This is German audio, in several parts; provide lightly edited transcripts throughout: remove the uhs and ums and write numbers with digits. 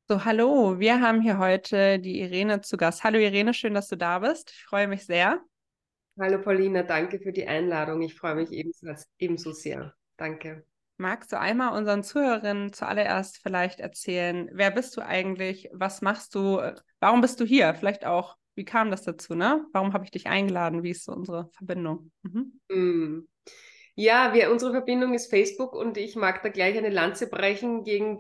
So, hallo, wir haben hier heute die Irene zu Gast. Hallo Irene, schön, dass du da bist. Ich freue mich sehr. Hallo Paulina, danke für die Einladung. Ich freue mich ebenso sehr. Danke. Magst du einmal unseren Zuhörerinnen zuallererst vielleicht erzählen, wer bist du eigentlich? Was machst du? Warum bist du hier? Vielleicht auch, wie kam das dazu, ne? Warum habe ich dich eingeladen? Wie ist so unsere Verbindung? Mhm. Hm. Ja, unsere Verbindung ist Facebook und ich mag da gleich eine Lanze brechen gegen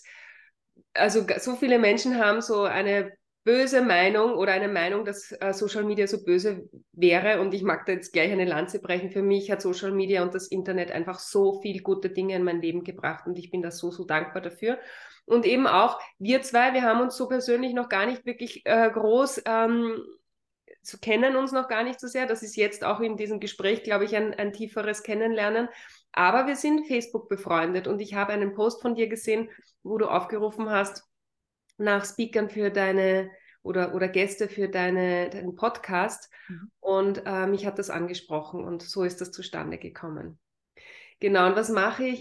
so viele Menschen haben so eine böse Meinung oder eine Meinung, dass Social Media so böse wäre und ich mag da jetzt gleich eine Lanze brechen. Für mich hat Social Media und das Internet einfach so viel gute Dinge in mein Leben gebracht und ich bin da so dankbar dafür. Und eben auch wir zwei, wir haben uns so persönlich noch gar nicht wirklich groß kennen uns noch gar nicht so sehr. Das ist jetzt auch in diesem Gespräch, glaube ich, ein tieferes Kennenlernen. Aber wir sind Facebook befreundet und ich habe einen Post von dir gesehen, wo du aufgerufen hast nach Speakern für deine oder Gäste für deinen Podcast. Mhm. Und mich hat das angesprochen und so ist das zustande gekommen. Genau, und was mache ich?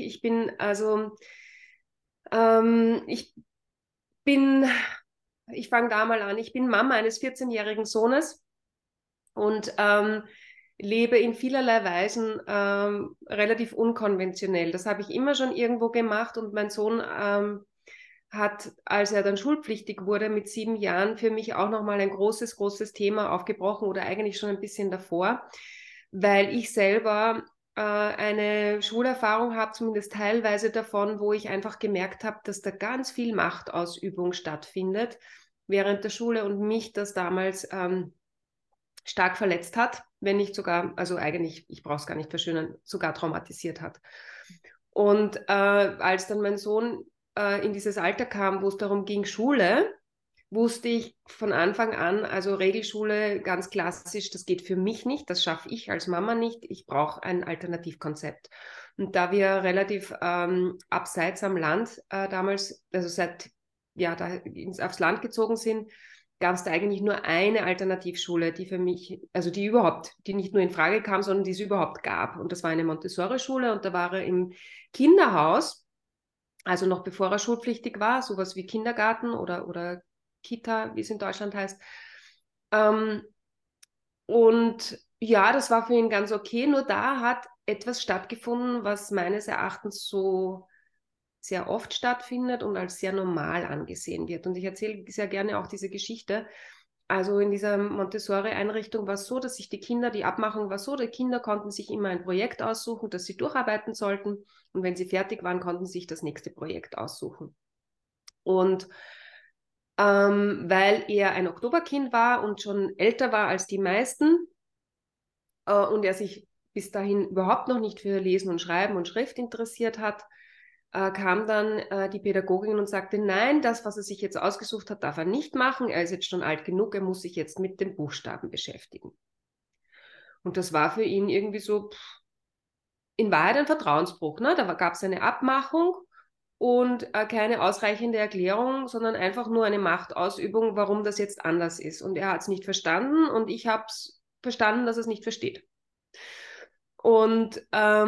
Ich bin, ich fange da mal an, ich bin Mama eines 14-jährigen Sohnes und lebe in vielerlei Weisen relativ unkonventionell. Das habe ich immer schon irgendwo gemacht und mein Sohn hat, als er dann schulpflichtig wurde mit 7 Jahren, für mich auch nochmal ein großes Thema aufgebrochen oder eigentlich schon ein bisschen davor, weil ich selber eine Schulerfahrung habe, zumindest teilweise davon, wo ich einfach gemerkt habe, dass da ganz viel Machtausübung stattfindet während der Schule und mich das damals stark verletzt hat, wenn nicht sogar, also eigentlich, ich brauche es gar nicht verschönern, sogar traumatisiert hat. Und als dann mein Sohn in dieses Alter kam, wo es darum ging, Schule, wusste ich von Anfang an, also Regelschule ganz klassisch, das geht für mich nicht, das schaffe ich als Mama nicht, ich brauche ein Alternativkonzept. Und da wir relativ abseits am Land damals, also aufs Land gezogen sind, gab es da eigentlich nur eine Alternativschule, die für mich, also die nicht nur in Frage kam, sondern die es überhaupt gab. Und das war eine Montessori-Schule und da war er im Kinderhaus, also noch bevor er schulpflichtig war, sowas wie Kindergarten oder Kita, wie es in Deutschland heißt. Ähm, und ja, das war für ihn ganz okay, nur da hat etwas stattgefunden, was meines Erachtens so sehr oft stattfindet und als sehr normal angesehen wird. Und ich erzähle sehr gerne auch diese Geschichte. Also in dieser Montessori-Einrichtung war es so, dass sich die Abmachung war so, die Kinder konnten sich immer ein Projekt aussuchen, das sie durcharbeiten sollten. Und wenn sie fertig waren, konnten sie sich das nächste Projekt aussuchen. Und weil er ein Oktoberkind war und schon älter war als die meisten und er sich bis dahin überhaupt noch nicht für Lesen und Schreiben und Schrift interessiert hat, kam dann die Pädagogin und sagte, nein, das, was er sich jetzt ausgesucht hat, darf er nicht machen. Er ist jetzt schon alt genug, er muss sich jetzt mit den Buchstaben beschäftigen. Und das war für ihn irgendwie so in Wahrheit ein Vertrauensbruch. Ne? Da gab es eine Abmachung und keine ausreichende Erklärung, sondern einfach nur eine Machtausübung, warum das jetzt anders ist. Und er hat es nicht verstanden und ich habe es verstanden, dass er es nicht versteht. Und,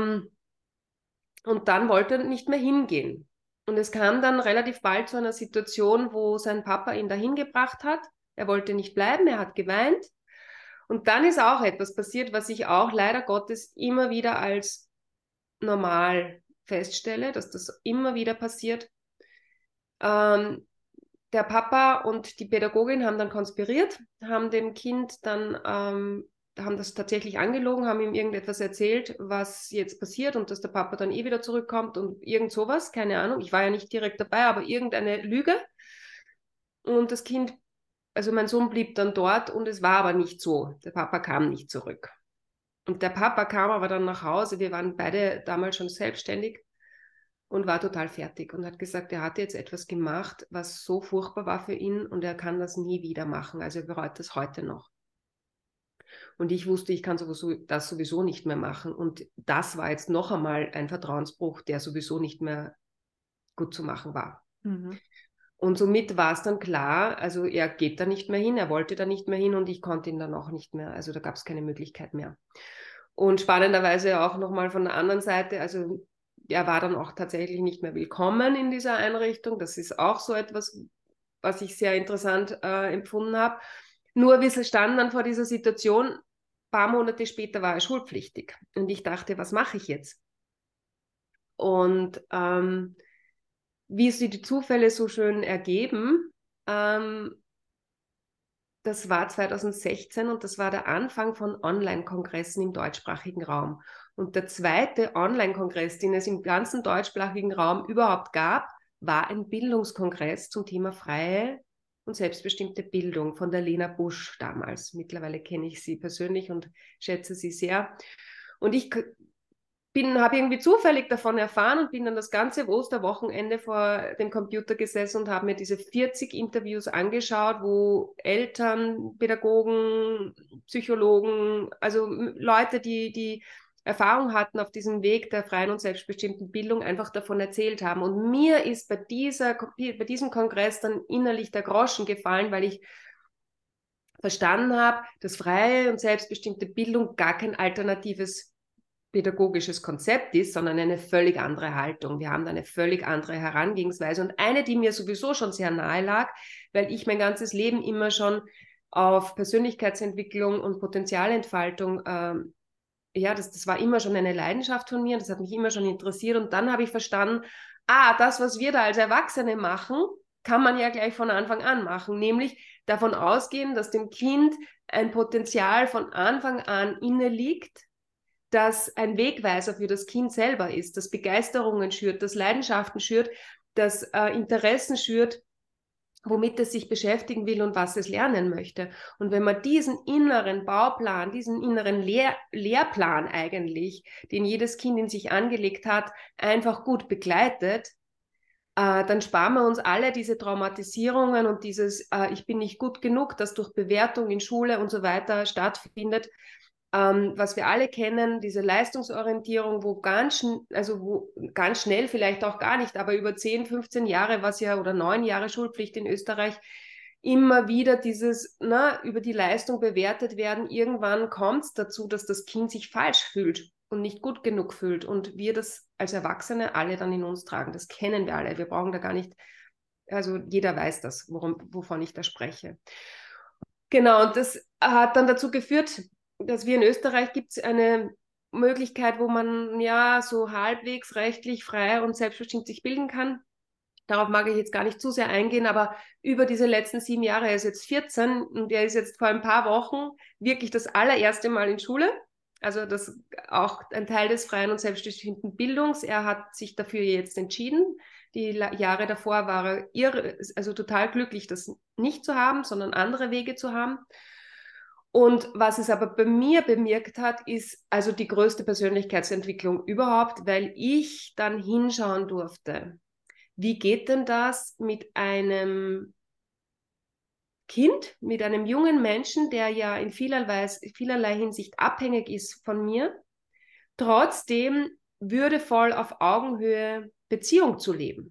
und dann wollte er nicht mehr hingehen. Und es kam dann relativ bald zu einer Situation, wo sein Papa ihn dahin gebracht hat. Er wollte nicht bleiben, er hat geweint. Und dann ist auch etwas passiert, was ich auch leider Gottes immer wieder als normal feststelle, dass das immer wieder passiert. Ähm, der Papa und die Pädagogin haben dann konspiriert, haben dem Kind dann, haben das tatsächlich angelogen, haben ihm irgendetwas erzählt, was jetzt passiert und dass der Papa dann eh wieder zurückkommt und irgend sowas, keine Ahnung. Ich war ja nicht direkt dabei, aber irgendeine Lüge. Und das Kind, also mein Sohn blieb dann dort und es war aber nicht so. Der Papa kam nicht zurück. Und der Papa kam aber dann nach Hause. Wir waren beide damals schon selbstständig und war total fertig und hat gesagt, er hat jetzt etwas gemacht, was so furchtbar war für ihn und er kann das nie wieder machen. Also er bereut das heute noch. Und ich wusste, ich kann das sowieso nicht mehr machen. Und das war jetzt noch einmal ein Vertrauensbruch, der sowieso nicht mehr gut zu machen war. Mhm. Und somit war es dann klar, also er geht da nicht mehr hin, er wollte da nicht mehr hin und ich konnte ihn dann auch nicht mehr. Also da gab es keine Möglichkeit mehr. Und spannenderweise auch nochmal von der anderen Seite, also er war dann auch tatsächlich nicht mehr willkommen in dieser Einrichtung. Das ist auch so etwas, was ich sehr interessant empfunden habe. Nur wir standen dann vor dieser Situation, ein paar Monate später war er schulpflichtig. Und ich dachte, was mache ich jetzt? Und wie sich die Zufälle so schön ergeben, das war 2016 und das war der Anfang von Online-Kongressen im deutschsprachigen Raum. Und der zweite Online-Kongress, den es im ganzen deutschsprachigen Raum überhaupt gab, war ein Bildungskongress zum Thema freie und selbstbestimmte Bildung von der Lena Busch damals. Mittlerweile kenne ich sie persönlich und schätze sie sehr. Und ich habe irgendwie zufällig davon erfahren und bin dann das ganze Osterwochenende vor dem Computer gesessen und habe mir diese 40 Interviews angeschaut, wo Eltern, Pädagogen, Psychologen, also Leute, die Erfahrung hatten auf diesem Weg der freien und selbstbestimmten Bildung, einfach davon erzählt haben. Und mir ist bei diesem Kongress dann innerlich der Groschen gefallen, weil ich verstanden habe, dass freie und selbstbestimmte Bildung gar kein alternatives pädagogisches Konzept ist, sondern eine völlig andere Haltung. Wir haben da eine völlig andere Herangehensweise und eine, die mir sowieso schon sehr nahe lag, weil ich mein ganzes Leben immer schon auf Persönlichkeitsentwicklung und Potenzialentfaltung, das war immer schon eine Leidenschaft von mir, das hat mich immer schon interessiert und dann habe ich verstanden, das, was wir da als Erwachsene machen, kann man ja gleich von Anfang an machen, nämlich davon ausgehen, dass dem Kind ein Potenzial von Anfang an inne liegt, das ein Wegweiser für das Kind selber ist, das Begeisterungen schürt, das Leidenschaften schürt, das Interessen schürt, womit es sich beschäftigen will und was es lernen möchte. Und wenn man diesen inneren Bauplan, diesen inneren Lehrplan eigentlich, den jedes Kind in sich angelegt hat, einfach gut begleitet, dann sparen wir uns alle diese Traumatisierungen und dieses ich bin nicht gut genug, das durch Bewertung in Schule und so weiter stattfindet, was wir alle kennen, diese Leistungsorientierung, wo ganz schnell, vielleicht auch gar nicht, aber über 10, 15 Jahre, oder 9 Jahre Schulpflicht in Österreich, immer wieder über die Leistung bewertet werden. Irgendwann kommt es dazu, dass das Kind sich falsch fühlt und nicht gut genug fühlt und wir das als Erwachsene alle dann in uns tragen. Das kennen wir alle. Wir brauchen da gar nicht, also jeder weiß das, wovon ich da spreche. Genau, und das hat dann dazu geführt, dass wir in Österreich gibt es eine Möglichkeit, wo man ja so halbwegs rechtlich frei und selbstbestimmt sich bilden kann. Darauf mag ich jetzt gar nicht zu sehr eingehen, aber über diese letzten 7 Jahre, er ist jetzt 14 und er ist jetzt vor ein paar Wochen wirklich das allererste Mal in Schule. Also das auch ein Teil des freien und selbstbestimmten Bildungs. Er hat sich dafür jetzt entschieden. Die Jahre davor war er total glücklich, das nicht zu haben, sondern andere Wege zu haben. Und was es aber bei mir bemerkt hat, ist also die größte Persönlichkeitsentwicklung überhaupt, weil ich dann hinschauen durfte. Wie geht denn das mit einem Kind, mit einem jungen Menschen, der ja in vielerlei Hinsicht abhängig ist von mir, trotzdem würdevoll auf Augenhöhe Beziehung zu leben?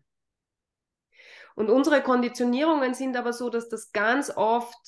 Und unsere Konditionierungen sind aber so, dass das ganz oft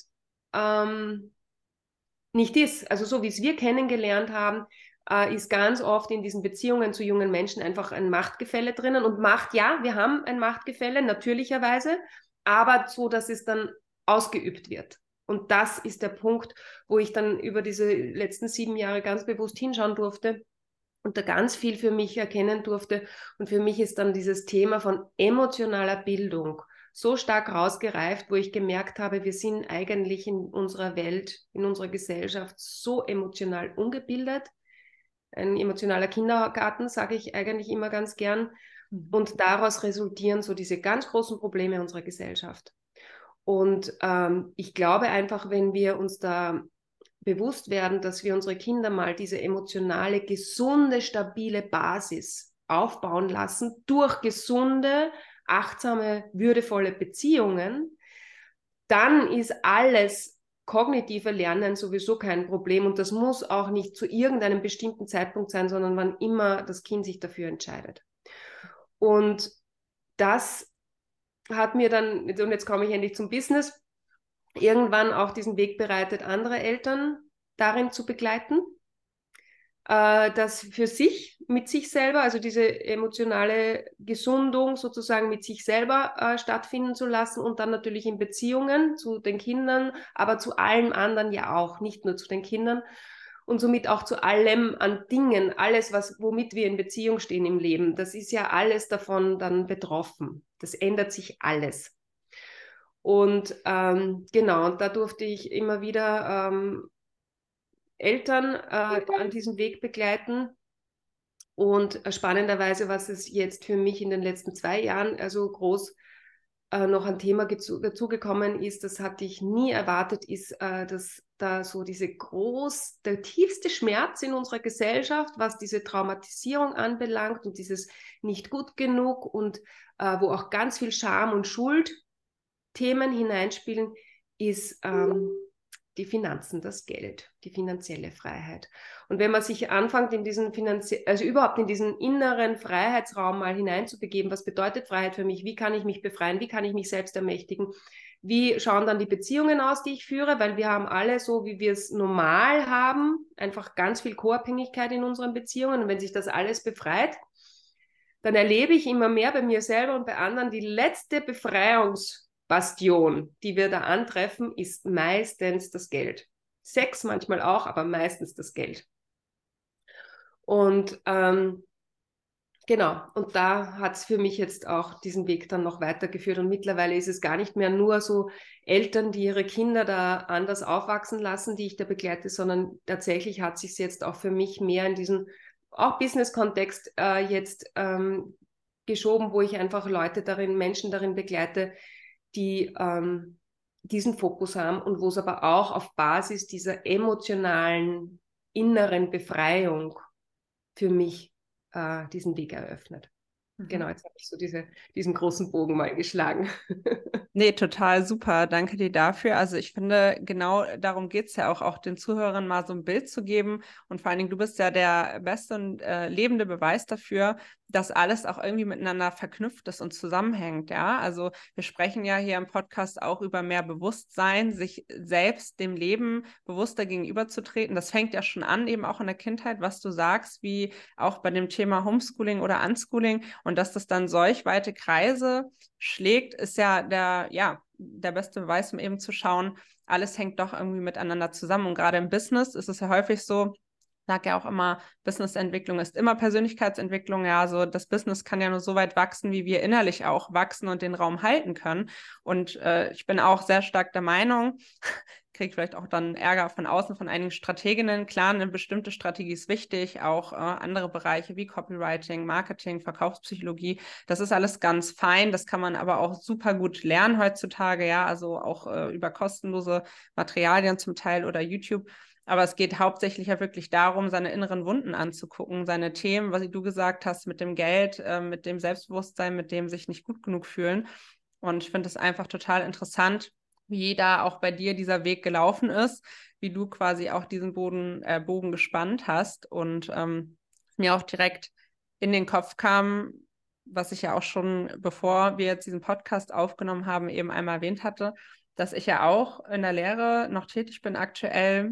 nicht ist. Also so wie es wir kennengelernt haben, ist ganz oft in diesen Beziehungen zu jungen Menschen einfach ein Machtgefälle drinnen. Und Macht, ja, wir haben ein Machtgefälle, natürlicherweise, aber so, dass es dann ausgeübt wird. Und das ist der Punkt, wo ich dann über diese letzten 7 Jahre ganz bewusst hinschauen durfte und da ganz viel für mich erkennen durfte. Und für mich ist dann dieses Thema von emotionaler Bildung so stark rausgereift, wo ich gemerkt habe, wir sind eigentlich in unserer Welt, in unserer Gesellschaft so emotional ungebildet. Ein emotionaler Kindergarten, sage ich eigentlich immer ganz gern. Und daraus resultieren so diese ganz großen Probleme unserer Gesellschaft. Und ich glaube einfach, wenn wir uns da bewusst werden, dass wir unsere Kinder mal diese emotionale, gesunde, stabile Basis aufbauen lassen durch gesunde, achtsame, würdevolle Beziehungen, dann ist alles kognitive Lernen sowieso kein Problem und das muss auch nicht zu irgendeinem bestimmten Zeitpunkt sein, sondern wann immer das Kind sich dafür entscheidet. Und das hat mir dann, und jetzt komme ich endlich zum Business, irgendwann auch diesen Weg bereitet, andere Eltern darin zu begleiten. das für sich, mit sich selber, also diese emotionale Gesundung sozusagen mit sich selber stattfinden zu lassen und dann natürlich in Beziehungen zu den Kindern, aber zu allen anderen ja auch, nicht nur zu den Kindern und somit auch zu allem an Dingen, alles, womit wir in Beziehung stehen im Leben, das ist ja alles davon dann betroffen. Das ändert sich alles. Und genau, und da durfte ich immer wieder Eltern an diesem Weg begleiten. Und spannenderweise, was es jetzt für mich in den letzten 2 Jahren also groß noch ein Thema dazugekommen ist, das hatte ich nie erwartet, ist, dass da so der tiefste Schmerz in unserer Gesellschaft, was diese Traumatisierung anbelangt und dieses nicht gut genug und wo auch ganz viel Scham und Schuldthemen hineinspielen, ist die Finanzen, das Geld, die finanzielle Freiheit. Und wenn man sich anfängt, also überhaupt in diesen inneren Freiheitsraum mal hineinzubegeben, was bedeutet Freiheit für mich? Wie kann ich mich befreien? Wie kann ich mich selbst ermächtigen? Wie schauen dann die Beziehungen aus, die ich führe? Weil wir haben alle so, wie wir es normal haben, einfach ganz viel Co-Abhängigkeit in unseren Beziehungen. Und wenn sich das alles befreit, dann erlebe ich immer mehr bei mir selber und bei anderen die letzte Befreiungsbastion, die wir da antreffen, ist meistens das Geld. Sex manchmal auch, aber meistens das Geld. Und genau, und da hat es für mich jetzt auch diesen Weg dann noch weitergeführt. Und mittlerweile ist es gar nicht mehr nur so Eltern, die ihre Kinder da anders aufwachsen lassen, die ich da begleite, sondern tatsächlich hat sich jetzt auch für mich mehr in diesen auch Business-Kontext jetzt geschoben, wo ich einfach Menschen darin begleite, die diesen Fokus haben und wo es aber auch auf Basis dieser emotionalen inneren Befreiung für mich diesen Weg eröffnet. Genau, jetzt habe ich so diesen großen Bogen mal geschlagen. Nee, total super. Danke dir dafür. Also ich finde, genau darum geht es ja auch den Zuhörern mal so ein Bild zu geben. Und vor allen Dingen, du bist ja der beste und lebende Beweis dafür, dass alles auch irgendwie miteinander verknüpft ist und zusammenhängt. Ja, also wir sprechen ja hier im Podcast auch über mehr Bewusstsein, sich selbst dem Leben bewusster gegenüberzutreten. Das fängt ja schon an, eben auch in der Kindheit, was du sagst, wie auch bei dem Thema Homeschooling oder Unschooling. Und dass das dann solch weite Kreise schlägt, ist ja der beste Beweis, um eben zu schauen, alles hängt doch irgendwie miteinander zusammen. Und gerade im Business ist es ja häufig so, ich sage ja auch immer, Businessentwicklung ist immer Persönlichkeitsentwicklung. Ja, also das Business kann ja nur so weit wachsen, wie wir innerlich auch wachsen und den Raum halten können. Und ich bin auch sehr stark der Meinung, kriege vielleicht auch dann Ärger von außen von einigen Strateginnen. Klar, eine bestimmte Strategie ist wichtig, auch andere Bereiche wie Copywriting, Marketing, Verkaufspsychologie. Das ist alles ganz fein. Das kann man aber auch super gut lernen heutzutage, ja, also auch über kostenlose Materialien zum Teil oder YouTube. Aber es geht hauptsächlich ja wirklich darum, seine inneren Wunden anzugucken, seine Themen, was du gesagt hast, mit dem Geld, mit dem Selbstbewusstsein, mit dem sich nicht gut genug fühlen. Und ich finde es einfach total interessant, wie da auch bei dir dieser Weg gelaufen ist, wie du quasi auch diesen Bogen gespannt hast und mir auch direkt in den Kopf kam, was ich ja auch schon, bevor wir jetzt diesen Podcast aufgenommen haben, eben einmal erwähnt hatte, dass ich ja auch in der Lehre noch tätig bin aktuell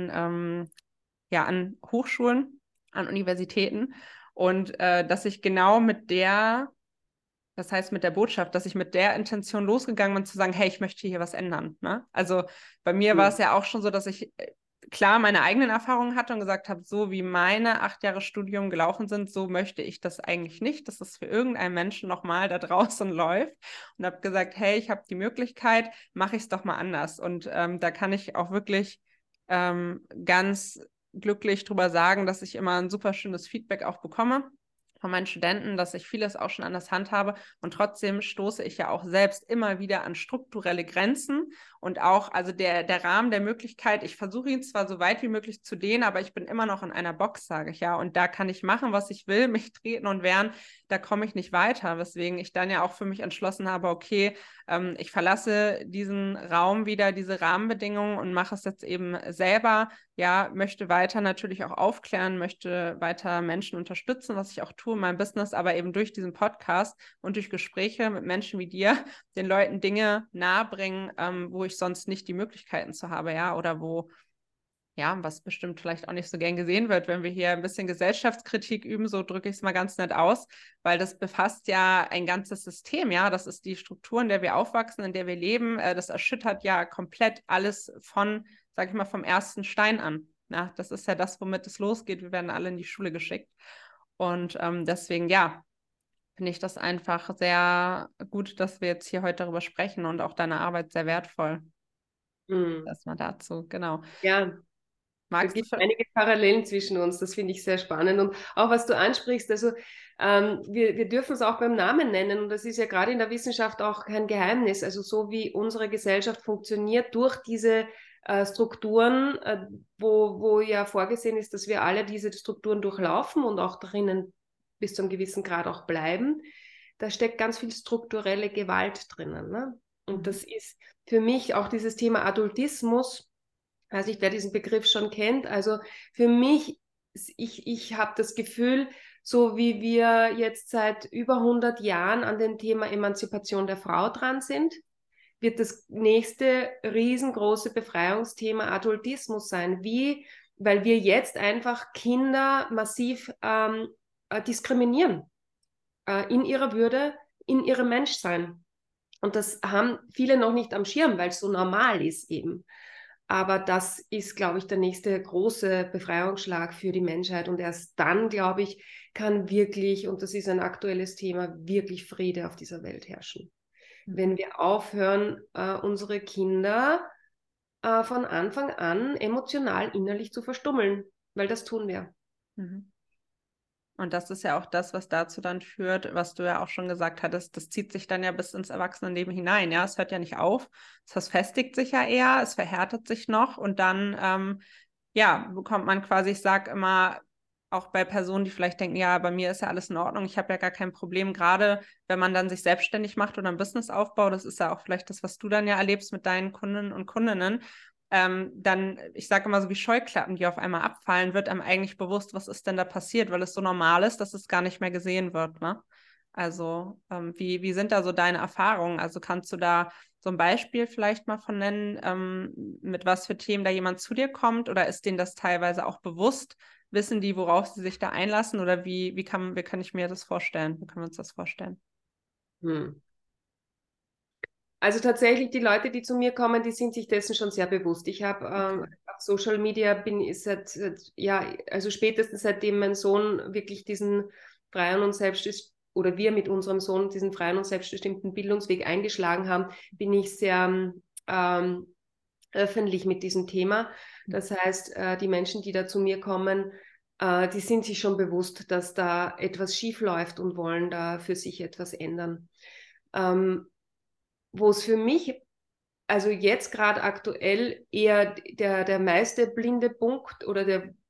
an Hochschulen, an Universitäten und dass ich genau das heißt mit der Botschaft, dass ich mit der Intention losgegangen bin, zu sagen, hey, ich möchte hier was ändern. Ne? Also bei mir war es ja auch schon so, dass ich klar meine eigenen Erfahrungen hatte und gesagt habe, so wie meine 8 Jahre Studium gelaufen sind, so möchte ich das eigentlich nicht, dass das für irgendeinen Menschen nochmal da draußen läuft. Und habe gesagt, hey, ich habe die Möglichkeit, mache ich es doch mal anders. Und da kann ich auch wirklich ganz glücklich drüber sagen, dass ich immer ein super schönes Feedback auch bekomme von meinen Studenten, dass ich vieles auch schon an der Hand habe und trotzdem stoße ich ja auch selbst immer wieder an strukturelle Grenzen und auch, also der Rahmen der Möglichkeit, ich versuche ihn zwar so weit wie möglich zu dehnen, aber ich bin immer noch in einer Box, sage ich ja, und da kann ich machen, was ich will, mich treten und wehren, da komme ich nicht weiter, weswegen ich dann ja auch für mich entschlossen habe, okay, ich verlasse diesen Raum wieder, diese Rahmenbedingungen und mache es jetzt eben selber, ja, möchte weiter natürlich auch aufklären, möchte weiter Menschen unterstützen, was ich auch tue in meinem Business, aber eben durch diesen Podcast und durch Gespräche mit Menschen wie dir, den Leuten Dinge nahebringen, wo ich sonst nicht die Möglichkeiten zu habe, ja, oder wo ja, was bestimmt vielleicht auch nicht so gern gesehen wird, wenn wir hier ein bisschen Gesellschaftskritik üben, so drücke ich es mal ganz nett aus, weil das befasst ja ein ganzes System, ja, das ist die Struktur, in der wir aufwachsen, in der wir leben, das erschüttert ja komplett alles von, sag ich mal, vom ersten Stein an. Ja, das ist ja das, womit es losgeht. Wir werden alle in die Schule geschickt. Und deswegen, ja, finde ich das einfach sehr gut, dass wir jetzt hier heute darüber sprechen und auch deine Arbeit sehr wertvoll. Mhm. Erstmal dazu, genau. Ja, da Magst du gibt es einige Parallelen zwischen uns, das finde ich sehr spannend. Und auch was du ansprichst, also wir dürfen es auch beim Namen nennen und das ist ja gerade in der Wissenschaft auch kein Geheimnis. Also so wie unsere Gesellschaft funktioniert durch diese Strukturen, wo ja vorgesehen ist, dass wir alle diese Strukturen durchlaufen und auch drinnen bis zu einem gewissen Grad auch bleiben, da steckt ganz viel strukturelle Gewalt drinnen. Ne? Und das ist für mich auch dieses Thema Adultismus. Also wer diesen Begriff schon kennt. Also für mich, ich habe das Gefühl, so wie wir jetzt seit über 100 Jahren an dem Thema Emanzipation der Frau dran sind, wird das nächste riesengroße Befreiungsthema Adultismus sein. Wie? Weil wir jetzt einfach Kinder massiv diskriminieren in ihrer Würde, in ihrem Menschsein. Und das haben viele noch nicht am Schirm, weil es so normal ist eben. Aber das ist, glaube ich, der nächste große Befreiungsschlag für die Menschheit. Und erst dann, glaube ich, kann wirklich, und das ist ein aktuelles Thema, wirklich Friede auf dieser Welt herrschen. Wenn wir aufhören, unsere Kinder von Anfang an emotional, innerlich zu verstummeln, weil das tun wir. Mhm. Und das ist ja auch das, was dazu dann führt, was du ja auch schon gesagt hattest, das zieht sich dann ja bis ins Erwachsenenleben hinein. Ja, es hört ja nicht auf, es verfestigt sich ja eher, es verhärtet sich noch und dann, ja, bekommt man quasi, ich sage immer, auch bei Personen, die vielleicht denken, ja, bei mir ist ja alles in Ordnung, ich habe ja gar kein Problem, gerade wenn man dann sich selbstständig macht oder ein Business aufbaut, das ist ja auch vielleicht das, was du dann ja erlebst mit deinen Kunden und Kundinnen, dann, ich sage immer so wie Scheuklappen, die auf einmal abfallen, wird einem eigentlich bewusst, was ist denn da passiert, weil es so normal ist, dass es gar nicht mehr gesehen wird, ne? Also, wie sind da so deine Erfahrungen? Also kannst du da so ein Beispiel vielleicht mal von nennen, mit was für Themen da jemand zu dir kommt oder ist denen das teilweise auch bewusst? Wissen die, worauf sie sich da einlassen oder wie kann ich mir das vorstellen? Wie können wir uns das vorstellen? Hm. Also tatsächlich die Leute, die zu mir kommen, die sind sich dessen schon sehr bewusst. Ich habe Okay. auf Social Media bin ich ja, also spätestens seitdem mein Sohn wirklich diesen freien und selbstbestimmten oder wir mit unserem Sohn diesen freien und selbstbestimmten Bildungsweg eingeschlagen haben, bin ich sehr öffentlich mit diesem Thema. Das heißt, die Menschen, die da zu mir kommen, die sind sich schon bewusst, dass da etwas schief läuft und wollen da für sich etwas ändern. Wo es für mich, also jetzt gerade aktuell eher der meiste blinde Punkt oder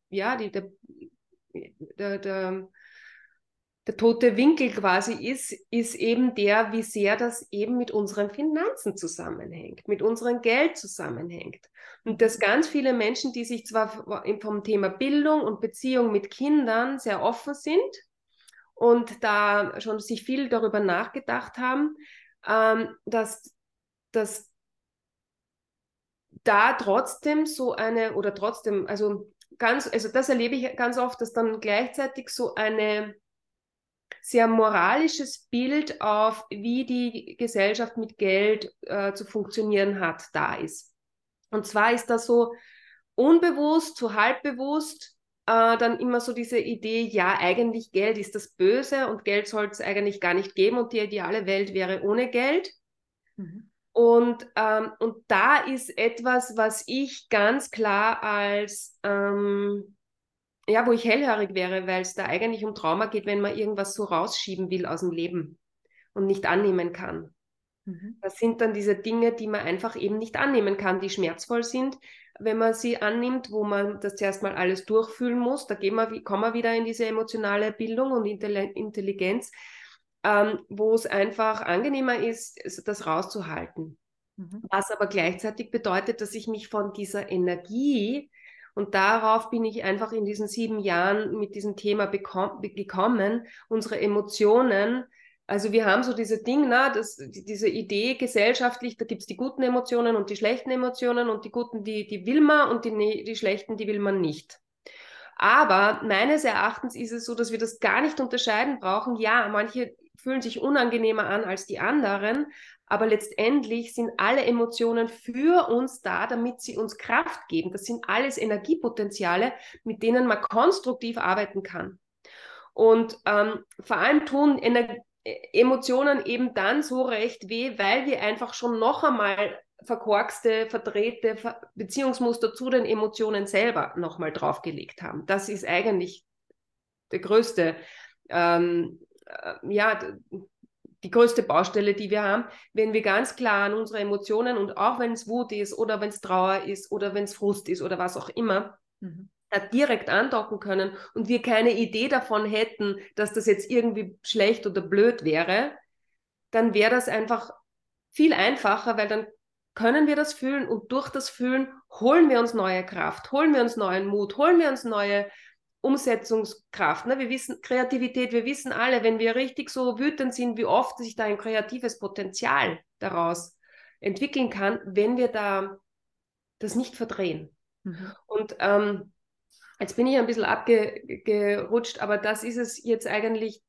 der tote Winkel quasi ist eben der, wie sehr das eben mit unseren Finanzen zusammenhängt, mit unserem Geld zusammenhängt. Und dass ganz viele Menschen, die sich zwar vom Thema Bildung und Beziehung mit Kindern sehr offen sind und da schon sich viel darüber nachgedacht haben, dass da trotzdem so eine, oder trotzdem, also das erlebe ich ganz oft, dass dann gleichzeitig so eine sehr moralisches Bild auf, wie die Gesellschaft mit Geld zu funktionieren hat, da ist. Und zwar ist das so unbewusst, so halbbewusst, dann immer so diese Idee, ja, eigentlich Geld ist das Böse und Geld soll es eigentlich gar nicht geben und die ideale Welt wäre ohne Geld. Mhm. Und da ist etwas, was ich ganz klar als, ja, wo ich hellhörig wäre, weil es da eigentlich um Trauma geht, wenn man irgendwas so rausschieben will aus dem Leben und nicht annehmen kann. Mhm. Das sind dann diese Dinge, die man einfach eben nicht annehmen kann, die schmerzvoll sind, wenn man sie annimmt, wo man das zuerst mal alles durchfühlen muss. Da kommen wir wieder in diese emotionale Bildung und Intelligenz, wo es einfach angenehmer ist, das rauszuhalten. Mhm. Was aber gleichzeitig bedeutet, dass ich mich von dieser Energie, und darauf bin ich einfach in diesen 7 Jahren mit diesem Thema gekommen, unsere Emotionen Also wir haben so diese Dinge, diese Idee gesellschaftlich, da gibt es die guten Emotionen und die schlechten Emotionen und die guten, die will man und die schlechten, die will man nicht. Aber meines Erachtens ist es so, dass wir das gar nicht unterscheiden brauchen. Ja, manche fühlen sich unangenehmer an als die anderen, aber letztendlich sind alle Emotionen für uns da, damit sie uns Kraft geben. Das sind alles Energiepotenziale, mit denen man konstruktiv arbeiten kann. Und vor allem tun Emotionen eben dann so recht weh, weil wir einfach schon noch einmal verkorkste, verdrehte Beziehungsmuster zu den Emotionen selber nochmal draufgelegt haben. Das ist eigentlich der größte, ja, die größte Baustelle, die wir haben, wenn wir ganz klar an unsere Emotionen und auch wenn es Wut ist oder wenn es Trauer ist oder wenn es Frust ist oder was auch immer, da direkt andocken können und wir keine Idee davon hätten, dass das jetzt irgendwie schlecht oder blöd wäre, dann wäre das einfach viel einfacher, weil dann können wir das fühlen und durch das Fühlen holen wir uns neue Kraft, holen wir uns neuen Mut, holen wir uns neue Umsetzungskraft. Ne? Wir wissen Kreativität, wir wissen alle, wenn wir richtig so wütend sind, wie oft sich da ein kreatives Potenzial daraus entwickeln kann, wenn wir da das nicht verdrehen. Und jetzt bin ich ein bisschen abgerutscht, aber das ist es jetzt eigentlich.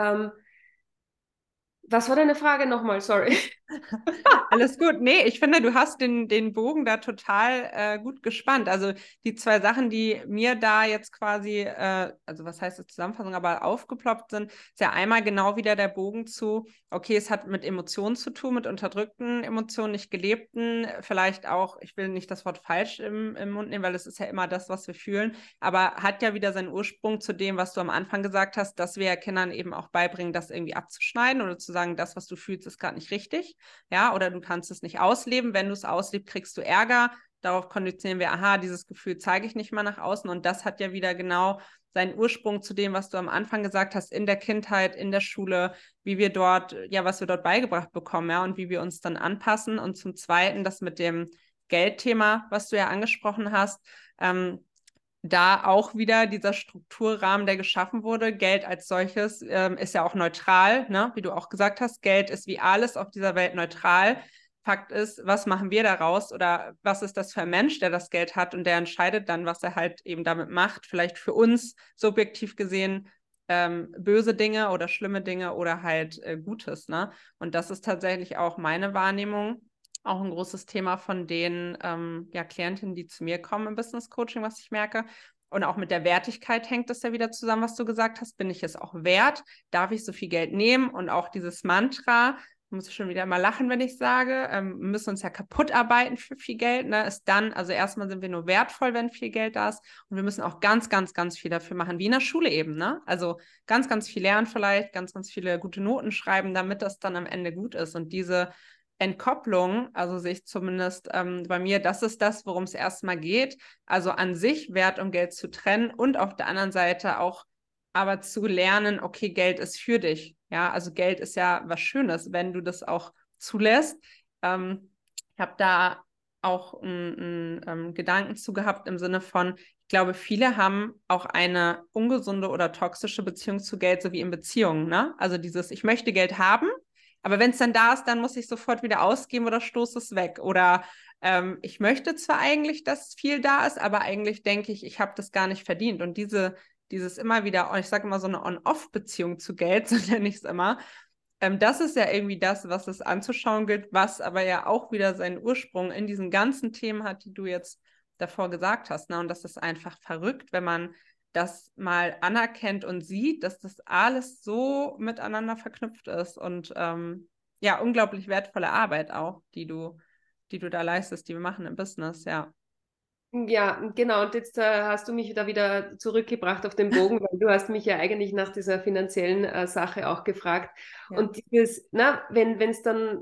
Was war deine Frage nochmal? Sorry. Alles gut. Nee, ich finde, du hast den Bogen da total gut gespannt. Also die zwei Sachen, die mir da jetzt quasi, also was heißt das Zusammenfassung, aber aufgeploppt sind, ist ja einmal genau wieder der Bogen zu, okay, es hat mit Emotionen zu tun, mit unterdrückten Emotionen, nicht gelebten, vielleicht auch, ich will nicht das Wort falsch im Mund nehmen, weil es ist ja immer das, was wir fühlen, aber hat ja wieder seinen Ursprung zu dem, was du am Anfang gesagt hast, dass wir Kindern eben auch beibringen, das irgendwie abzuschneiden oder zu sagen, das, was du fühlst, ist gerade nicht richtig. Ja, oder du kannst es nicht ausleben. Wenn du es auslebst, kriegst du Ärger. Darauf konditionieren wir, aha, dieses Gefühl zeige ich nicht mal nach außen. Und das hat ja wieder genau seinen Ursprung zu dem, was du am Anfang gesagt hast, in der Kindheit, in der Schule, wie wir dort, ja, was wir dort beigebracht bekommen, ja, und wie wir uns dann anpassen. Und zum Zweiten, das mit dem Geldthema, was du ja angesprochen hast, da auch wieder dieser Strukturrahmen, der geschaffen wurde. Geld als solches ist ja auch neutral, ne? Wie du auch gesagt hast. Geld ist wie alles auf dieser Welt neutral. Fakt ist, was machen wir daraus oder was ist das für ein Mensch, der das Geld hat und der entscheidet dann, was er halt eben damit macht. Vielleicht für uns subjektiv gesehen böse Dinge oder schlimme Dinge oder halt Gutes. Ne? Und das ist tatsächlich auch meine Wahrnehmung. Auch ein großes Thema von den ja, Klientinnen, die zu mir kommen im Business Coaching, was ich merke. Und auch mit der Wertigkeit hängt das ja wieder zusammen, was du gesagt hast. Bin ich es auch wert? Darf ich so viel Geld nehmen? Und auch dieses Mantra, muss ich schon wieder mal lachen, wenn ich sage, wir müssen uns ja kaputt arbeiten für viel Geld. Ne? Ist dann, also erstmal sind wir nur wertvoll, wenn viel Geld da ist. Und wir müssen auch ganz, ganz, ganz viel dafür machen, wie in der Schule eben. Ne? Also ganz, ganz viel lernen vielleicht, ganz, ganz viele gute Noten schreiben, damit das dann am Ende gut ist. Und diese Entkopplung, also sehe ich zumindest bei mir, das ist das, worum es erstmal geht. Also an sich Wert und Geld zu trennen und auf der anderen Seite auch aber zu lernen, okay, Geld ist für dich. Ja, also Geld ist ja was Schönes, wenn du das auch zulässt. Ich habe da auch einen Gedanken zu gehabt im Sinne von, ich glaube, viele haben auch eine ungesunde oder toxische Beziehung zu Geld, so wie in Beziehungen. Ne? Also dieses, ich möchte Geld haben, aber wenn es dann da ist, dann muss ich sofort wieder ausgeben oder stoße es weg. Oder ich möchte zwar eigentlich, dass viel da ist, aber eigentlich denke ich, ich habe das gar nicht verdient. Und dieses immer wieder, ich sage immer so eine On-Off-Beziehung zu Geld, so nenne ich es immer, das ist ja irgendwie das, was es anzuschauen gilt, was aber ja auch wieder seinen Ursprung in diesen ganzen Themen hat, die du jetzt davor gesagt hast. Ne? Und das ist einfach verrückt, wenn man das mal anerkennt und sieht, dass das alles so miteinander verknüpft ist und ja, unglaublich wertvolle Arbeit auch, die du da leistest, die wir machen im Business, ja. Ja, genau. Und jetzt hast du mich da wieder zurückgebracht auf den Bogen, weil du hast mich ja eigentlich nach dieser finanziellen Sache auch gefragt. Ja. Und dieses, na, wenn es dann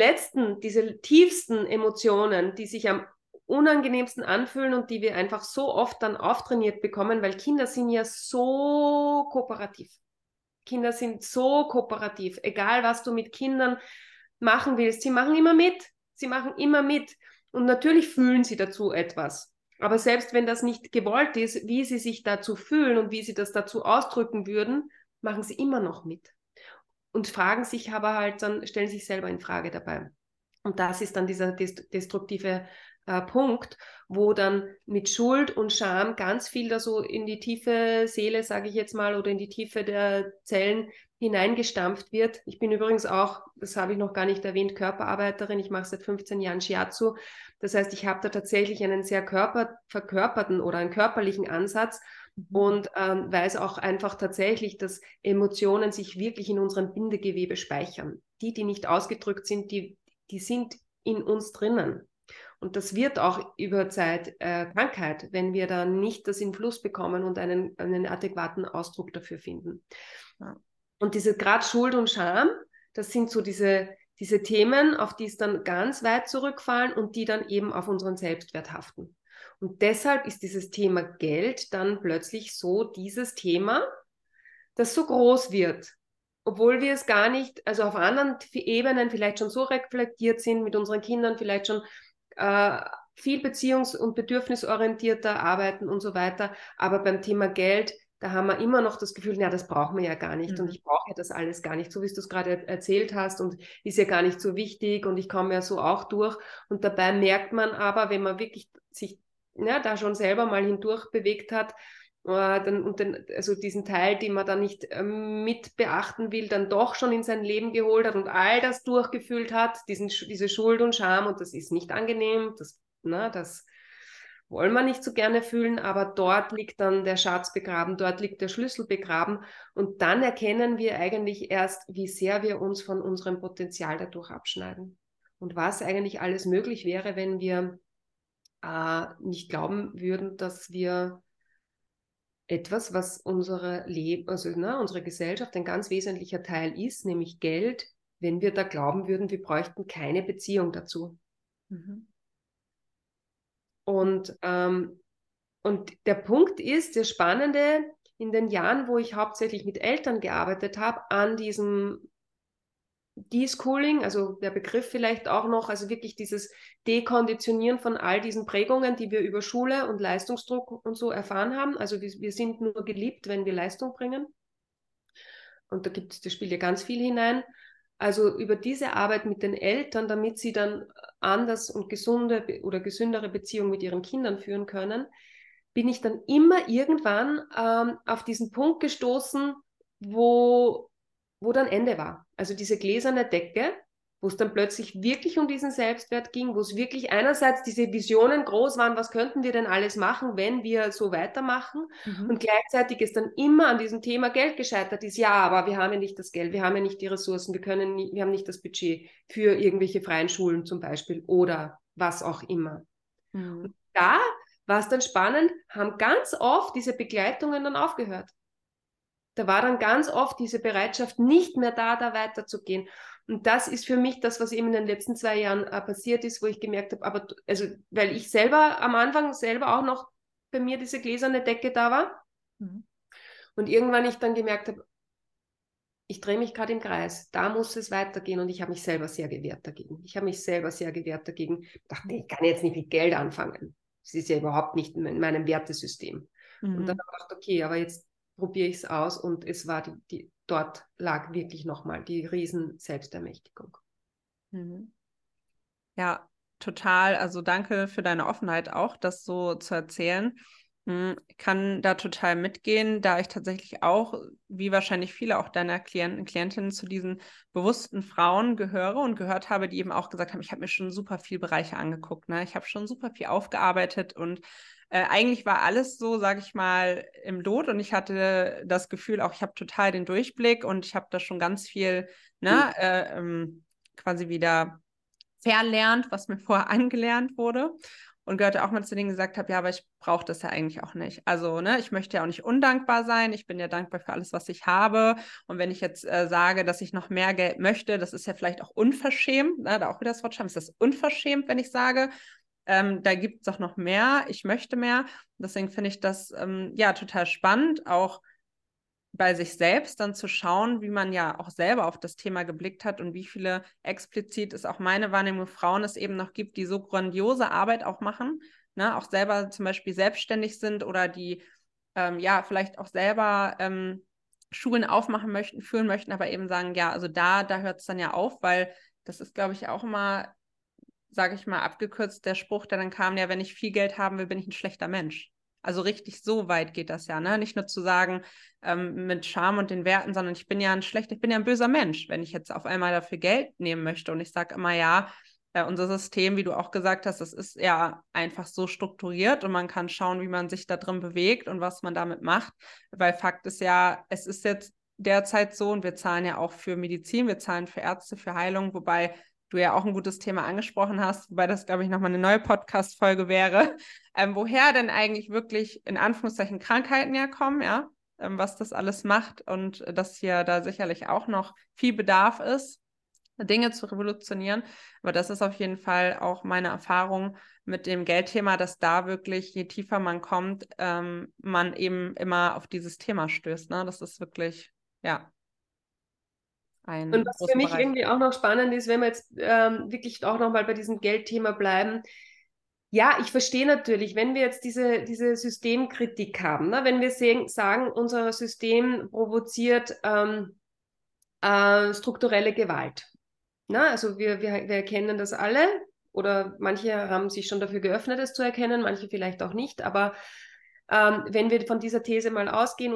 diese tiefsten Emotionen, die sich am unangenehmsten anfühlen und die wir einfach so oft dann auftrainiert bekommen, weil Kinder sind ja so kooperativ. Kinder sind so kooperativ. Egal, was du mit Kindern machen willst, sie machen immer mit. Sie machen immer mit. Und natürlich fühlen sie dazu etwas. Aber selbst wenn das nicht gewollt ist, wie sie sich dazu fühlen und wie sie das dazu ausdrücken würden, machen sie immer noch mit. und fragen sich aber halt dann, stellen sich selber in Frage dabei. Und das ist dann dieser destruktive Punkt, wo dann mit Schuld und Scham ganz viel da so in die tiefe Seele, sage ich jetzt mal, oder in die Tiefe der Zellen hineingestampft wird. Ich bin übrigens auch, das habe ich noch gar nicht erwähnt, Körperarbeiterin. Ich mache seit 15 Jahren Shiatsu. Das heißt, ich habe da tatsächlich einen sehr verkörperten oder einen körperlichen Ansatz und weiß auch einfach tatsächlich, dass Emotionen sich wirklich in unserem Bindegewebe speichern. Die nicht ausgedrückt sind, die sind in uns drinnen. Und das wird auch über Zeit Krankheit, wenn wir da nicht das in Fluss bekommen und einen adäquaten Ausdruck dafür finden. Ja. Und diese gerade Schuld und Scham, das sind so diese Themen, auf die es dann ganz weit zurückfallen und die dann eben auf unseren Selbstwert haften. Und deshalb ist dieses Thema Geld dann plötzlich so dieses Thema, das so groß wird. Obwohl wir es gar nicht, also auf anderen Ebenen vielleicht schon so reflektiert sind, mit unseren Kindern vielleicht schon viel beziehungs- und bedürfnisorientierter arbeiten und so weiter. Aber beim Thema Geld, da haben wir immer noch das Gefühl, ja, das brauchen wir ja gar nicht und ich brauche ja das alles gar nicht, so wie du es gerade erzählt hast und ist ja gar nicht so wichtig und ich komme ja so auch durch. Und dabei merkt man aber, wenn man wirklich sich da schon selber mal hindurch bewegt hat, also diesen Teil, den man dann nicht mit beachten will, dann doch schon in sein Leben geholt hat und all das durchgefühlt hat, diese Schuld und Scham, und das ist nicht angenehm, das wollen wir nicht so gerne fühlen, aber dort liegt dann der Schatz begraben, dort liegt der Schlüssel begraben und dann erkennen wir eigentlich erst, wie sehr wir uns von unserem Potenzial dadurch abschneiden und was eigentlich alles möglich wäre, wenn wir nicht glauben würden, dass wir etwas, was unsere Gesellschaft ein ganz wesentlicher Teil ist, nämlich Geld, wenn wir da glauben würden, wir bräuchten keine Beziehung dazu. Und der Punkt ist, das Spannende in den Jahren, wo ich hauptsächlich mit Eltern gearbeitet habe, an diesem Deschooling, also der Begriff vielleicht auch noch, also wirklich dieses Dekonditionieren von all diesen Prägungen, die wir über Schule und Leistungsdruck und so erfahren haben. Also wir sind nur geliebt, wenn wir Leistung bringen. Und da spielt ja ganz viel hinein. Also über diese Arbeit mit den Eltern, damit sie dann anders und gesunde oder gesündere Beziehungen mit ihren Kindern führen können, bin ich dann immer irgendwann auf diesen Punkt gestoßen, wo dann Ende war. Also diese gläserne Decke, wo es dann plötzlich wirklich um diesen Selbstwert ging, wo es wirklich einerseits diese Visionen groß waren, was könnten wir denn alles machen, wenn wir so weitermachen, und gleichzeitig ist dann immer an diesem Thema Geld gescheitert ist. Ja, aber wir haben ja nicht das Geld, wir haben ja nicht die Ressourcen, wir haben nicht das Budget für irgendwelche freien Schulen zum Beispiel oder was auch immer. Und da war es dann spannend, haben ganz oft diese Begleitungen dann aufgehört. Da war dann ganz oft diese Bereitschaft nicht mehr da weiterzugehen. Und das ist für mich das, was eben in den letzten 2 Jahren passiert ist, wo ich gemerkt habe, weil ich selber am Anfang selber auch noch bei mir diese gläserne Decke da war. Und irgendwann ich dann gemerkt habe, ich drehe mich gerade im Kreis, da muss es weitergehen und ich habe mich selber sehr gewehrt dagegen. Ich dachte, ich kann jetzt nicht mit Geld anfangen. Das ist ja überhaupt nicht in meinem Wertesystem. Und dann habe ich gedacht, okay, aber jetzt probiere ich es aus und es war dort lag wirklich nochmal die riesen Selbstermächtigung. Ja, total. Also danke für deine Offenheit auch, das so zu erzählen. Ich kann da total mitgehen, da ich tatsächlich auch, wie wahrscheinlich viele auch deiner Klienten, Klientinnen, zu diesen bewussten Frauen gehöre und gehört habe, die eben auch gesagt haben, ich habe mir schon super viele Bereiche angeguckt, ne? Ich habe schon super viel aufgearbeitet und eigentlich war alles so, sage ich mal, im Lot und ich hatte das Gefühl auch, ich habe total den Durchblick und ich habe da schon ganz viel quasi wieder verlernt, was mir vorher angelernt wurde. Und gehörte auch mal zu denen, die gesagt habe, ja, aber ich brauche das ja eigentlich auch nicht. Also, ne, ich möchte ja auch nicht undankbar sein. Ich bin ja dankbar für alles, was ich habe. Und wenn ich jetzt sage, dass ich noch mehr Geld möchte, das ist ja vielleicht auch unverschämt. Ne? Da auch wieder das Wort Scham. Ist das unverschämt, wenn ich sage, da gibt es doch noch mehr, ich möchte mehr. Deswegen finde ich das ja total spannend, auch bei sich selbst dann zu schauen, wie man ja auch selber auf das Thema geblickt hat und wie viele explizit ist auch meine Wahrnehmung, Frauen es eben noch gibt, die so grandiose Arbeit auch machen, ne, auch selber zum Beispiel selbstständig sind oder die ja vielleicht auch selber Schulen aufmachen möchten, führen möchten, aber eben sagen, ja, also da hört es dann ja auf, weil das ist, glaube ich, auch immer, sage ich mal, abgekürzt der Spruch, der dann kam, ja, wenn ich viel Geld haben will, bin ich ein schlechter Mensch. Also richtig so weit geht das ja, ne? Nicht nur zu sagen, mit Charme und den Werten, sondern ich bin ja ein böser Mensch, wenn ich jetzt auf einmal dafür Geld nehmen möchte. Und ich sage immer, ja, unser System, wie du auch gesagt hast, das ist ja einfach so strukturiert und man kann schauen, wie man sich da drin bewegt und was man damit macht. Weil Fakt ist ja, es ist jetzt derzeit so und wir zahlen ja auch für Medizin, wir zahlen für Ärzte, für Heilung, wobei du ja auch ein gutes Thema angesprochen hast, wobei das, glaube ich, nochmal eine neue Podcast-Folge wäre, woher denn eigentlich wirklich in Anführungszeichen Krankheiten ja kommen, ja, was das alles macht und dass hier da sicherlich auch noch viel Bedarf ist, Dinge zu revolutionieren. Aber das ist auf jeden Fall auch meine Erfahrung mit dem Geldthema, dass da wirklich, je tiefer man kommt, man eben immer auf dieses Thema stößt. Ne? Das ist wirklich, ja, Und ein was für großer mich Bereich. irgendwie auch noch spannend ist, wenn wir jetzt wirklich auch nochmal bei diesem Geldthema bleiben. Ja, ich verstehe natürlich, wenn wir jetzt diese Systemkritik haben, ne, wenn wir sagen, unser System provoziert strukturelle Gewalt. Ne? Also wir erkennen das alle oder manche haben sich schon dafür geöffnet, es zu erkennen, manche vielleicht auch nicht, aber wenn wir von dieser These mal ausgehen,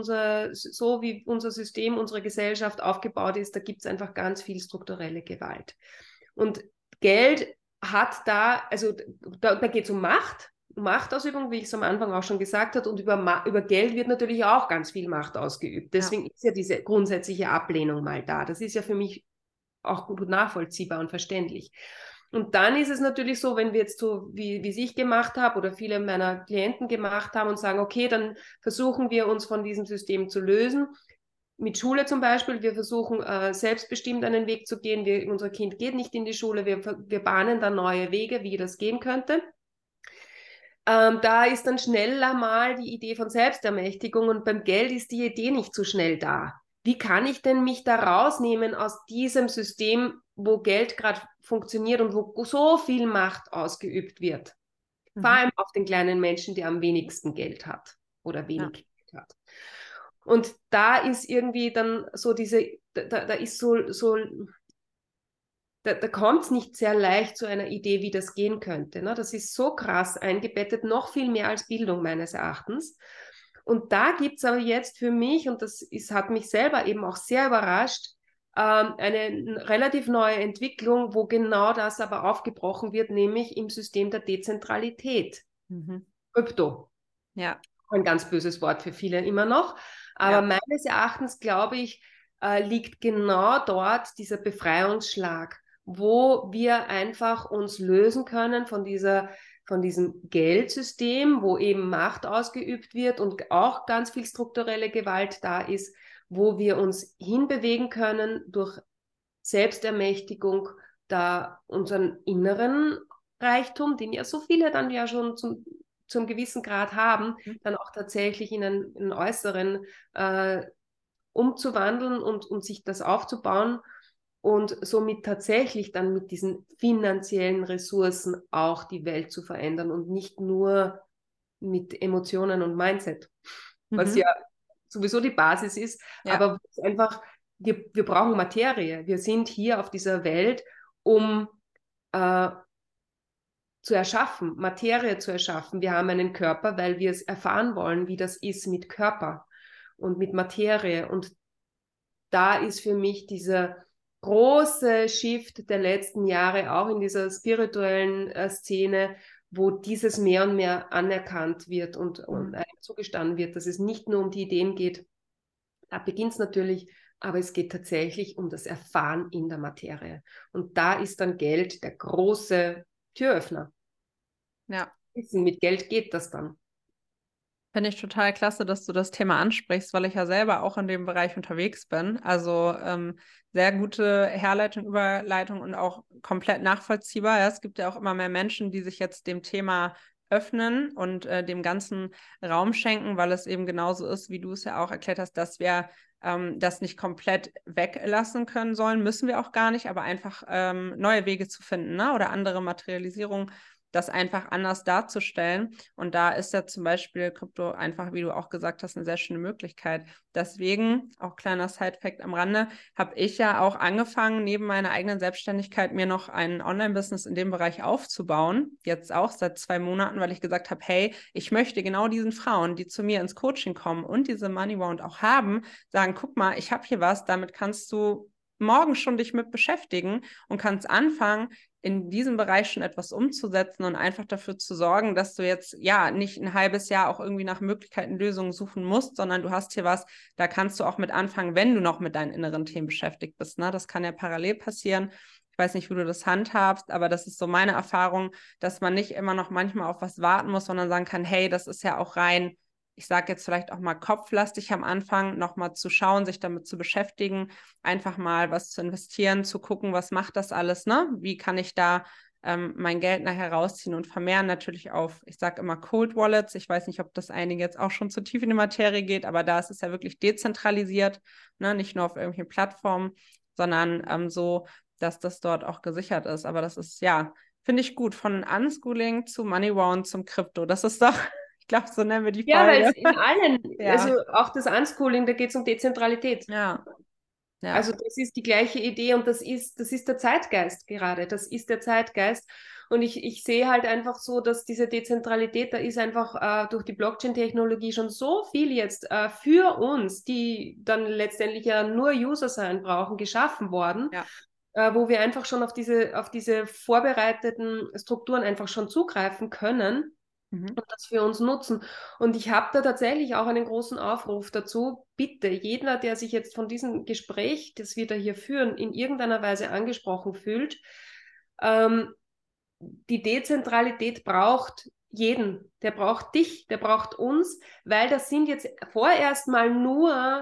so wie unser System, unsere Gesellschaft aufgebaut ist, da gibt es einfach ganz viel strukturelle Gewalt. Und Geld hat da, also da geht es um Machtausübung, wie ich es am Anfang auch schon gesagt habe, und über Geld wird natürlich auch ganz viel Macht ausgeübt. Deswegen ist ja diese grundsätzliche Ablehnung mal da. Das ist ja für mich auch gut nachvollziehbar und verständlich. Und dann ist es natürlich so, wenn wir jetzt so, wie es ich gemacht habe oder viele meiner Klienten gemacht haben und sagen, okay, dann versuchen wir uns von diesem System zu lösen. Mit Schule zum Beispiel, wir versuchen selbstbestimmt einen Weg zu gehen. Unser Kind geht nicht in die Schule, wir bahnen da neue Wege, wie das gehen könnte. Da ist dann schneller mal die Idee von Selbstermächtigung und beim Geld ist die Idee nicht so schnell da. Wie kann ich denn mich da rausnehmen aus diesem System, wo Geld gerade funktioniert und wo so viel Macht ausgeübt wird? Vor allem auf den kleinen Menschen, der am wenigsten Geld hat oder wenig Geld hat. Und da ist irgendwie dann so da ist da kommt es nicht sehr leicht zu einer Idee, wie das gehen könnte. Ne? Das ist so krass eingebettet, noch viel mehr als Bildung meines Erachtens. Und da gibt es aber jetzt für mich, und hat mich selber eben auch sehr überrascht, eine relativ neue Entwicklung, wo genau das aber aufgebrochen wird, nämlich im System der Dezentralität. Krypto. Ja. Ein ganz böses Wort für viele immer noch. Aber meines Erachtens, glaube ich, liegt genau dort dieser Befreiungsschlag, wo wir einfach uns lösen können von diesem Geldsystem, wo eben Macht ausgeübt wird und auch ganz viel strukturelle Gewalt da ist, wo wir uns hinbewegen können durch Selbstermächtigung, da unseren inneren Reichtum, den ja so viele dann ja schon zum gewissen Grad haben, dann auch tatsächlich in einen äußeren umzuwandeln und sich das aufzubauen und somit tatsächlich dann mit diesen finanziellen Ressourcen auch die Welt zu verändern und nicht nur mit Emotionen und Mindset, was ja sowieso die Basis ist, aber einfach, wir brauchen Materie. Wir sind hier auf dieser Welt, um zu erschaffen, Materie zu erschaffen. Wir haben einen Körper, weil wir es erfahren wollen, wie das ist mit Körper und mit Materie. Und da ist für mich dieser große Shift der letzten Jahre auch in dieser spirituellen Szene, wo dieses mehr und mehr anerkannt wird und zugestanden wird, dass es nicht nur um die Ideen geht. Da beginnt es natürlich, aber es geht tatsächlich um das Erfahren in der Materie. Und da ist dann Geld der große Türöffner. Ja. Mit Geld geht das dann. Finde ich total klasse, dass du das Thema ansprichst, weil ich ja selber auch in dem Bereich unterwegs bin. Also sehr gute Herleitung, Überleitung und auch komplett nachvollziehbar. Ja, es gibt ja auch immer mehr Menschen, die sich jetzt dem Thema öffnen und dem ganzen Raum schenken, weil es eben genauso ist, wie du es ja auch erklärt hast, dass wir das nicht komplett weglassen können sollen, müssen wir auch gar nicht, aber einfach neue Wege zu finden, ne? Oder andere Materialisierung das einfach anders darzustellen. Und da ist ja zum Beispiel Krypto einfach, wie du auch gesagt hast, eine sehr schöne Möglichkeit. Deswegen, auch kleiner Side-Fact am Rande, habe ich ja auch angefangen, neben meiner eigenen Selbstständigkeit mir noch ein Online-Business in dem Bereich aufzubauen. Jetzt auch seit 2 Monaten, weil ich gesagt habe, hey, ich möchte genau diesen Frauen, die zu mir ins Coaching kommen und diese Money Wound auch haben, sagen, guck mal, ich habe hier was, damit kannst du morgen schon dich mit beschäftigen und kannst anfangen, in diesem Bereich schon etwas umzusetzen und einfach dafür zu sorgen, dass du jetzt ja nicht ein halbes Jahr auch irgendwie nach Möglichkeiten, Lösungen suchen musst, sondern du hast hier was, da kannst du auch mit anfangen, wenn du noch mit deinen inneren Themen beschäftigt bist. Ne? Das kann ja parallel passieren. Ich weiß nicht, wie du das handhabst, aber das ist so meine Erfahrung, dass man nicht immer noch manchmal auf was warten muss, sondern sagen kann, hey, das ist ja auch rein, ich sage jetzt vielleicht auch mal kopflastig am Anfang, nochmal zu schauen, sich damit zu beschäftigen, einfach mal was zu investieren, zu gucken, was macht das alles, ne? Wie kann ich da mein Geld nachher rausziehen und vermehren? Natürlich auf, ich sage immer Cold Wallets. Ich weiß nicht, ob das einigen jetzt auch schon zu tief in die Materie geht, aber da ist es ja wirklich dezentralisiert, ne? Nicht nur auf irgendwelchen Plattformen, sondern so, dass das dort auch gesichert ist. Aber das ist, ja, finde ich gut. Von Unschooling zu Moneywound zum Krypto. Das ist doch, ich glaube, so nennen wir die Ja, weil Folge. es in allen, Ja, also auch das Unschooling, da geht es um Dezentralität. ja, ja. Also das ist die gleiche Idee und das ist der Zeitgeist gerade. Das ist der Zeitgeist. Und ich sehe halt einfach so, dass diese Dezentralität, da ist einfach durch die Blockchain-Technologie schon so viel jetzt für uns, die dann letztendlich ja nur User sein brauchen, geschaffen worden, Ja. wo wir einfach schon auf diese vorbereiteten Strukturen einfach schon zugreifen können Mhm. und das für uns nutzen. Und ich habe da tatsächlich auch einen großen Aufruf dazu. Bitte, jeder, der sich jetzt von diesem Gespräch, das wir da hier führen, in irgendeiner Weise angesprochen fühlt, ähm, die Dezentralität braucht jeden. Der braucht dich, der braucht uns, weil das sind jetzt vorerst mal nur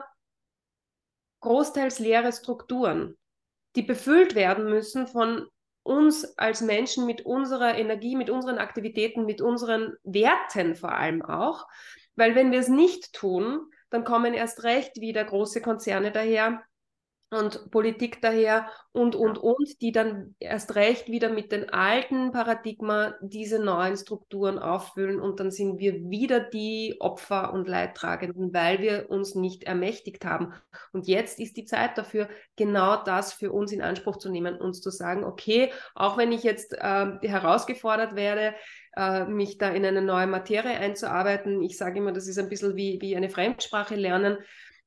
großteils leere Strukturen, die befüllt werden müssen von uns als Menschen mit unserer Energie, mit unseren Aktivitäten, mit unseren Werten vor allem auch. Weil wenn wir es nicht tun, dann kommen erst recht wieder große Konzerne daher und Politik daher Ja. die dann erst recht wieder mit den alten Paradigma diese neuen Strukturen auffüllen und dann sind wir wieder die Opfer und Leidtragenden, weil wir uns nicht ermächtigt haben. Und jetzt ist die Zeit dafür, genau das für uns in Anspruch zu nehmen, uns zu sagen, okay, auch wenn ich jetzt herausgefordert werde, mich da in eine neue Materie einzuarbeiten, ich sage immer, das ist ein bisschen wie eine Fremdsprache lernen,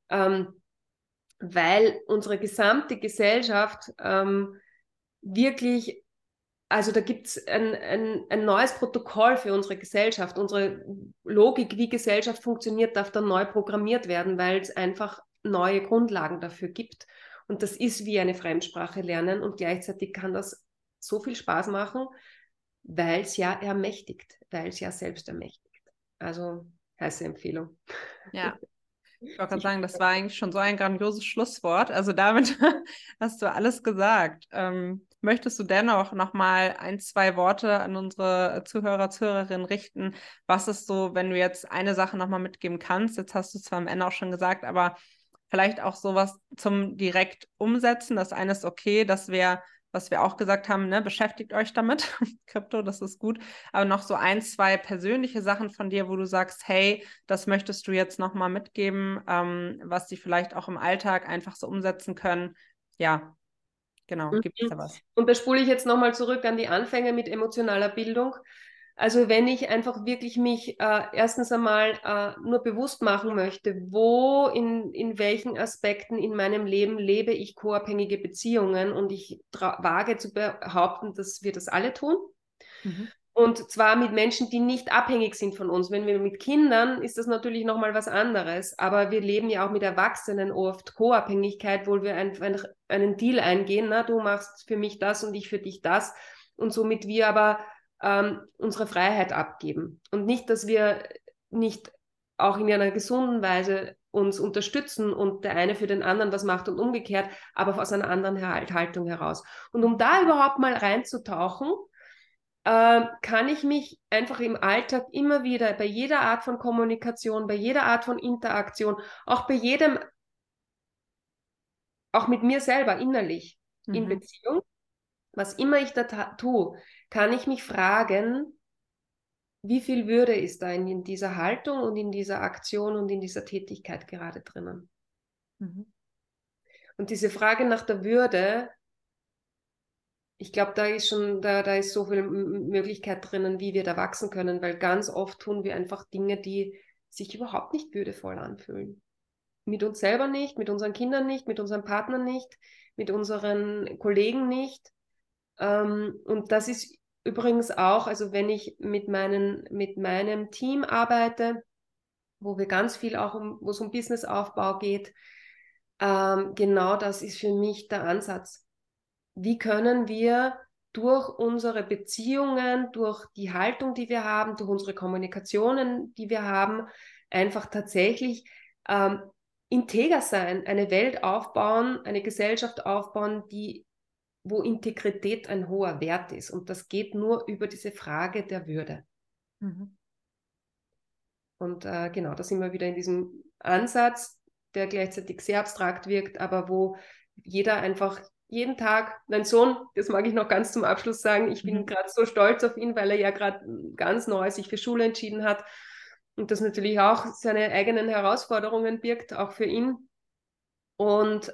weil unsere gesamte Gesellschaft wirklich, also da gibt es ein neues Protokoll für unsere Gesellschaft. Unsere Logik, wie Gesellschaft funktioniert, darf dann neu programmiert werden, weil es einfach neue Grundlagen dafür gibt. Und das ist wie eine Fremdsprache lernen und gleichzeitig kann das so viel Spaß machen, weil es ja ermächtigt, weil es ja selbst ermächtigt. Also heiße Empfehlung. Ja. Ich wollte gerade sagen, das war eigentlich schon so ein grandioses Schlusswort. Also damit hast du alles gesagt. Möchtest du dennoch noch mal ein, zwei Worte an unsere Zuhörer, Zuhörerinnen richten? Was ist so, wenn du jetzt eine Sache noch mal mitgeben kannst? Jetzt hast du es zwar am Ende auch schon gesagt, aber vielleicht auch sowas zum direkt umsetzen. Das eine ist okay, das wäre, was wir auch gesagt haben, ne, beschäftigt euch damit. Krypto, das ist gut. Aber noch so ein, zwei persönliche Sachen von dir, wo du sagst, hey, das möchtest du jetzt noch mal mitgeben, was die vielleicht auch im Alltag einfach so umsetzen können. Ja, genau. Gibt es da was? Und da spule ich jetzt nochmal zurück an die Anfänge mit emotionaler Bildung. Also wenn ich einfach wirklich mich erstens einmal nur bewusst machen möchte, in welchen Aspekten in meinem Leben lebe ich co-abhängige Beziehungen und ich wage zu behaupten, dass wir das alle tun. Mhm. Und zwar mit Menschen, die nicht abhängig sind von uns. Wenn wir mit Kindern, ist das natürlich nochmal was anderes. Aber wir leben ja auch mit Erwachsenen oft Co-Abhängigkeit, wo wir einfach einen Deal eingehen. Na, du machst für mich das und ich für dich das. Und somit wir aber unsere Freiheit abgeben. Und nicht, dass wir nicht auch in einer gesunden Weise uns unterstützen und der eine für den anderen was macht und umgekehrt, aber aus einer anderen Haltung heraus. Und um da überhaupt mal reinzutauchen, kann ich mich einfach im Alltag immer wieder bei jeder Art von Kommunikation, bei jeder Art von Interaktion, auch bei jedem, auch mit mir selber innerlich in Mhm. Beziehung, was immer ich da tue, kann ich mich fragen, wie viel Würde ist da in dieser Haltung und in dieser Aktion und in dieser Tätigkeit gerade drinnen? Mhm. Und diese Frage nach der Würde, ich glaube, da ist so viel Möglichkeit drinnen, wie wir da wachsen können, weil ganz oft tun wir einfach Dinge, die sich überhaupt nicht würdevoll anfühlen. Mit uns selber nicht, mit unseren Kindern nicht, mit unserem Partner nicht, mit unseren Kollegen nicht. Und das ist übrigens auch, also wenn ich mit meinem Team arbeite, wo wir ganz viel auch wo es um Businessaufbau geht, genau das ist für mich der Ansatz. Wie können wir durch unsere Beziehungen, durch die Haltung, die wir haben, durch unsere Kommunikationen, die wir haben, einfach tatsächlich integer sein, eine Welt aufbauen, eine Gesellschaft aufbauen, wo Integrität ein hoher Wert ist. Und das geht nur über diese Frage der Würde. Mhm. Und genau, da sind wir wieder in diesem Ansatz, der gleichzeitig sehr abstrakt wirkt, aber wo jeder einfach jeden Tag, mein Sohn, das mag ich noch ganz zum Abschluss sagen, ich bin gerade so stolz auf ihn, weil er ja gerade ganz neu sich für Schule entschieden hat und das natürlich auch seine eigenen Herausforderungen birgt, auch für ihn. Und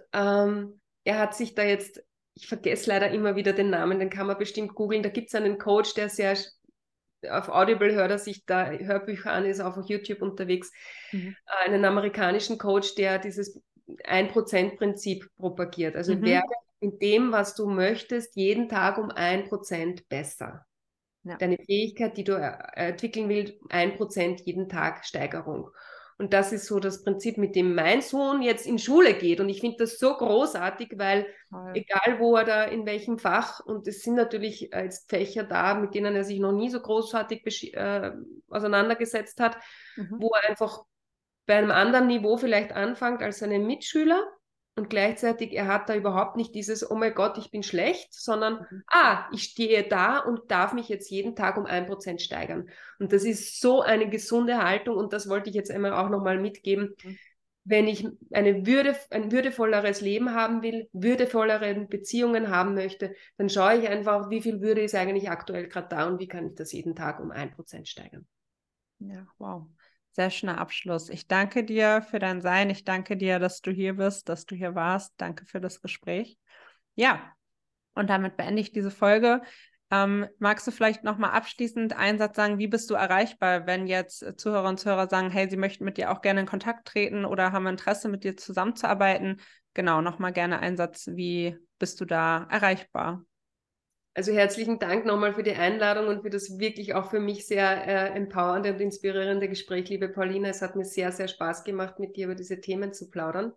er hat sich da jetzt, ich vergesse leider immer wieder den Namen, den kann man bestimmt googeln, da gibt es einen Coach, der sehr auf Audible hört er sich da Hörbücher an, ist auch auf YouTube unterwegs, einen amerikanischen Coach, der dieses 1%-Prinzip propagiert. Also werde in dem, was du möchtest, jeden Tag um 1% besser. Ja. Deine Fähigkeit, die du entwickeln willst, 1% jeden Tag Steigerung. Und das ist so das Prinzip, mit dem mein Sohn jetzt in Schule geht. Und ich finde das so großartig, weil egal wo er da, in welchem Fach, und es sind natürlich jetzt Fächer da, mit denen er sich noch nie so großartig auseinandergesetzt hat, wo er einfach bei einem anderen Niveau vielleicht anfängt als seine Mitschüler und gleichzeitig er hat da überhaupt nicht dieses, oh mein Gott, ich bin schlecht, sondern, ich stehe da und darf mich jetzt jeden Tag um 1% steigern. Und das ist so eine gesunde Haltung und das wollte ich jetzt einmal auch nochmal mitgeben. Wenn ich ein würdevolleres Leben haben will, würdevollere Beziehungen haben möchte, dann schaue ich einfach, wie viel Würde ist eigentlich aktuell gerade da und wie kann ich das jeden Tag um 1% steigern. Ja, wow. Sehr schöner Abschluss. Ich danke dir für dein Sein. Ich danke dir, dass du hier bist, dass du hier warst. Danke für das Gespräch. Ja, und damit beende ich diese Folge. Magst du vielleicht nochmal abschließend einen Satz sagen, wie bist du erreichbar, wenn jetzt Zuhörer und Zuhörer sagen, hey, sie möchten mit dir auch gerne in Kontakt treten oder haben Interesse, mit dir zusammenzuarbeiten? Genau, nochmal gerne einen Satz, wie bist du da erreichbar? Also herzlichen Dank nochmal für die Einladung und für das wirklich auch für mich sehr empowernde und inspirierende Gespräch, liebe Pauline. Es hat mir sehr, sehr Spaß gemacht, mit dir über diese Themen zu plaudern.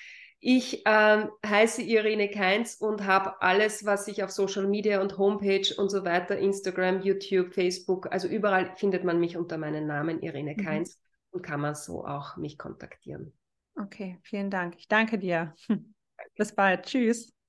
Ich heiße Irene Kainz und habe alles, was ich auf Social Media und Homepage und so weiter, Instagram, YouTube, Facebook, also überall findet man mich unter meinem Namen Irene Kainz und kann man so auch mich kontaktieren. Okay, vielen Dank. Ich danke dir. Bis bald. Tschüss.